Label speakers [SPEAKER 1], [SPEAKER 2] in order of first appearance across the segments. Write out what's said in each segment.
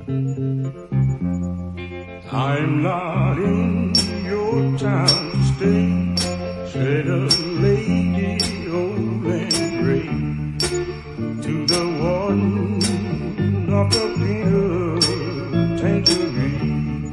[SPEAKER 1] I'm not in your town to stay, said a lady old and gray to the one up in a tangerine.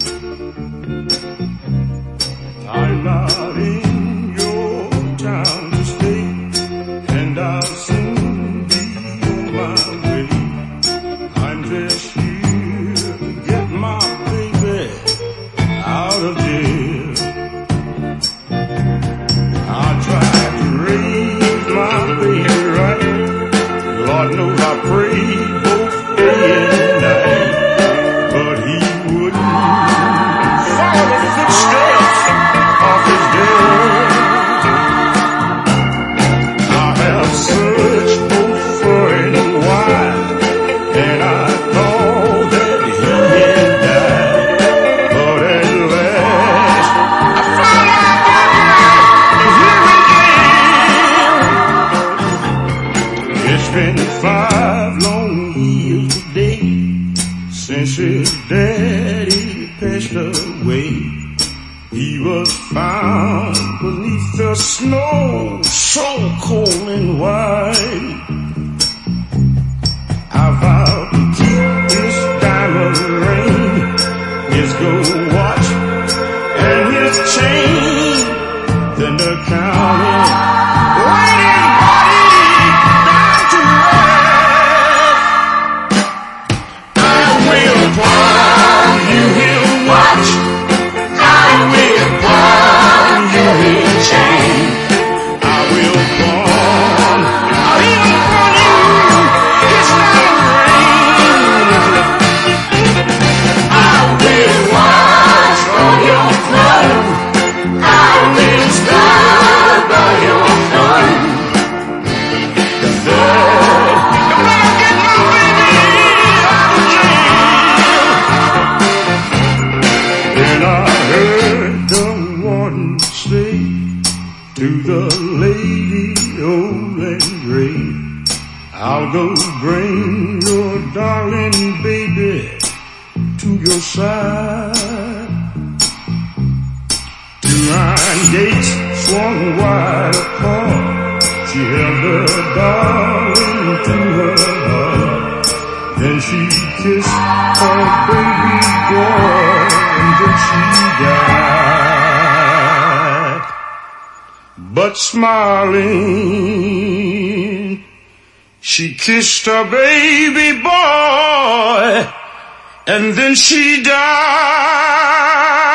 [SPEAKER 1] I'm not in your town to stay, and I'll soon be on my way. I'm just here to get my baby out of jail. I tried to raise my baby right. Lord knows I prayed both day and night, but he wouldn't follow the footsteps of his dad. I have searched both far and wide, and I thought that he had died, but at last I found out here again. It's been 5 long years today since his daddy passed away. He was found beneath the snow, so cold and white. I vowed to keep this diamond ring, his gold watch, and his chain. Then the county waiting body down to rest. I will pawn you his watch, I will pawn you his chain, I will pawn you his diamond ring. I will watch for your blood, I will stand by your side. Don't let him get my baby out of jail. Then I heard the warden say to the lady old and gray, I'll go bring your darling baby to your side. 2 iron gates swung wide apart. She held her darling to her heart. Then she kissed her baby boy, and then she died. But smiling, she kissed her baby boy, and then she died.